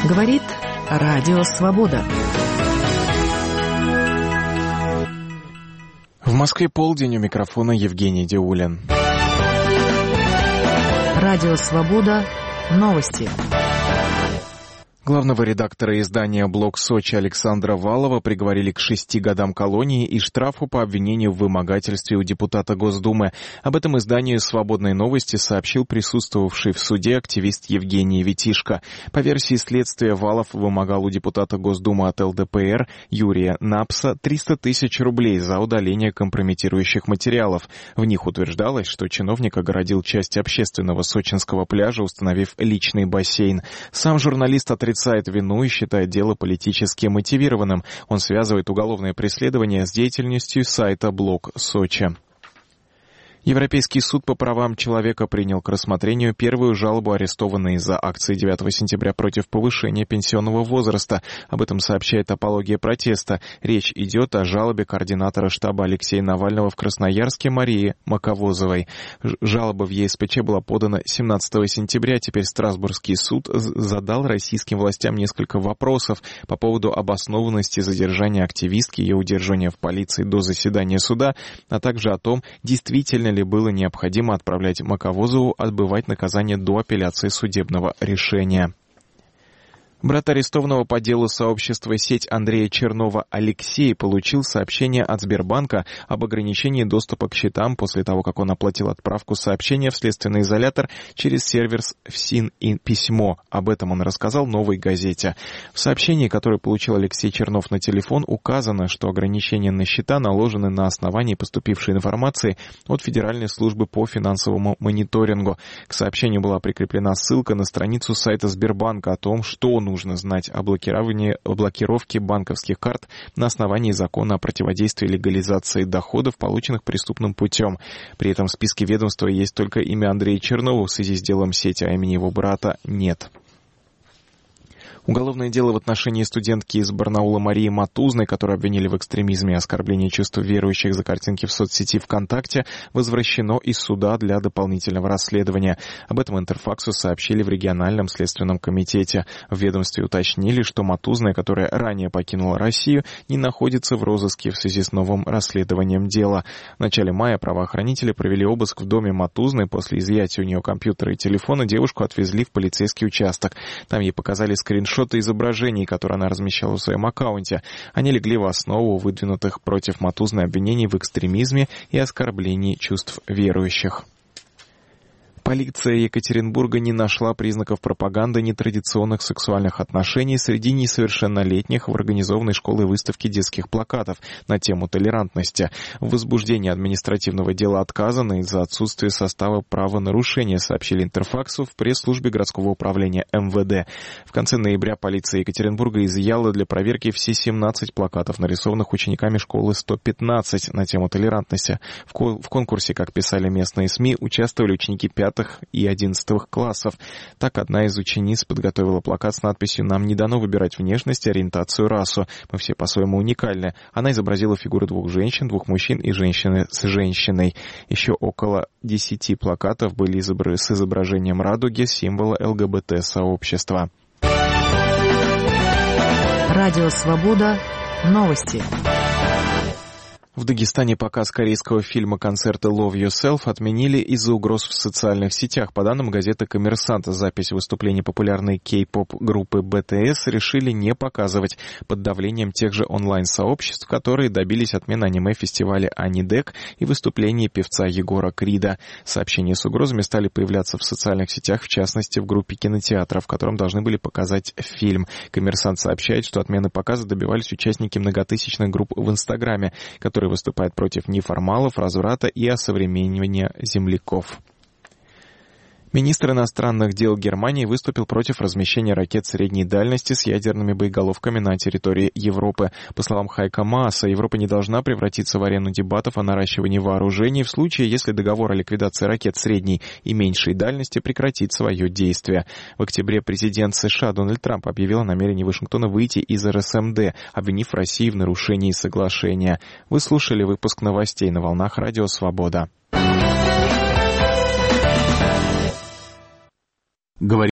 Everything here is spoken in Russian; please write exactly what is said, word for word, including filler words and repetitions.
Говорит Радио Свобода. В Москве полдень, у микрофона Евгений Диулин. Радио Свобода. Новости. Главного редактора издания «Блок Сочи» Александра Валова приговорили к шести годам колонии и штрафу по обвинению в вымогательстве у депутата Госдумы. Об этом изданию «Свободные новости» сообщил присутствовавший в суде активист Евгений Витишко. По версии следствия, Валов вымогал у депутата Госдумы от эл дэ пэ эр Юрия Напса триста тысяч рублей за удаление компрометирующих материалов. В них утверждалось, что чиновник огородил часть общественного сочинского пляжа, установив личный бассейн. Сам журналист отрицает вину и считает дело политически мотивированным. Он связывает уголовное преследование с деятельностью сайта «Блок Сочи». Европейский суд по правам человека принял к рассмотрению первую жалобу арестованной из-за акции девятого сентября против повышения пенсионного возраста. Об этом сообщает «Апология протеста». Речь идет о жалобе координатора штаба Алексея Навального в Красноярске Марии Маковозовой. Жалоба в е эс пэ че была подана семнадцатого сентября. Теперь Страсбургский суд задал российским властям несколько вопросов по поводу обоснованности задержания активистки и ее удержания в полиции до заседания суда, а также о том, действительно ли было необходимо отправлять Маковозову отбывать наказание до апелляции судебного решения. Брат арестованного по делу сообщества «Сеть» Андрея Чернова Алексей получил сообщение от Сбербанка об ограничении доступа к счетам после того, как он оплатил отправку сообщения в следственный изолятор через сервер ФСИН и письмо. Об этом он рассказал «Новой газете». В сообщении, которое получил Алексей Чернов на телефон, указано, что ограничения на счета наложены на основании поступившей информации от Федеральной службы по финансовому мониторингу. К сообщению была прикреплена ссылка на страницу сайта Сбербанка о том, что он нужно знать о блокировании, о блокировке банковских карт на основании закона о противодействии легализации доходов, полученных преступным путем. При этом в списке ведомства есть только имя Андрея Чернова, в связи с делом «Сети», а имени его брата нет. Уголовное дело в отношении студентки из Барнаула Марии Матузной, которую обвинили в экстремизме и оскорблении чувств верующих за картинки в соцсети ВКонтакте, возвращено из суда для дополнительного расследования. Об этом Интерфаксу сообщили в региональном следственном комитете. В ведомстве уточнили, что Матузная, которая ранее покинула Россию, не находится в розыске в связи с новым расследованием дела. В начале мая правоохранители провели обыск в доме Матузной. После изъятия у нее компьютера и телефона девушку отвезли в полицейский участок. Там ей показали скриншот изображений, которые она размещала в своем аккаунте. Они легли в основу выдвинутых против Матузной обвинений в экстремизме и оскорблении чувств верующих. Полиция Екатеринбурга не нашла признаков пропаганды нетрадиционных сексуальных отношений среди несовершеннолетних в организованной школой выставке детских плакатов на тему толерантности. В возбуждении административного дела отказано из-за отсутствия состава правонарушения, сообщили Интерфаксу в пресс-службе городского управления эм вэ дэ. В конце ноября полиция Екатеринбурга изъяла для проверки все семнадцать плакатов, нарисованных учениками школы сто пятнадцать на тему толерантности. В, ко- в конкурсе, как писали местные СМИ, участвовали ученики пятого и одиннадцатых классов. Так, одна из учениц подготовила плакат с надписью «Нам не дано выбирать внешность, ориентацию, расу. Мы все по-своему уникальны». Она изобразила фигуры двух женщин, двух мужчин и женщины с женщиной. Еще около десяти плакатов были изобр... с изображением радуги, символа эл гэ бэ тэ-сообщества. Радио Свобода. Новости. В Дагестане показ корейского фильма «Концерты Love Yourself» отменили из-за угроз в социальных сетях. По данным газеты «Коммерсант», запись выступлений популярной кей-поп группы бэ тэ эс решили не показывать под давлением тех же онлайн-сообществ, которые добились отмены аниме-фестиваля «Анидек» и выступлений певца Егора Крида. Сообщения с угрозами стали появляться в социальных сетях, в частности в группе кинотеатра, в котором должны были показать фильм. «Коммерсант» сообщает, что отмены показа добивались участники многотысячных групп в Инстаграме, которые выступает против неформалов, разврата и осовременивания земляков. Министр иностранных дел Германии выступил против размещения ракет средней дальности с ядерными боеголовками на территории Европы. По словам Хайка Мааса, Европа не должна превратиться в арену дебатов о наращивании вооружений в случае, если договор о ликвидации ракет средней и меньшей дальности прекратит свое действие. В октябре президент США Дональд Трамп объявил о намерении Вашингтона выйти из эр эс эм дэ, обвинив Россию в нарушении соглашения. Вы слушали выпуск новостей на волнах Радио Свобода. Говорит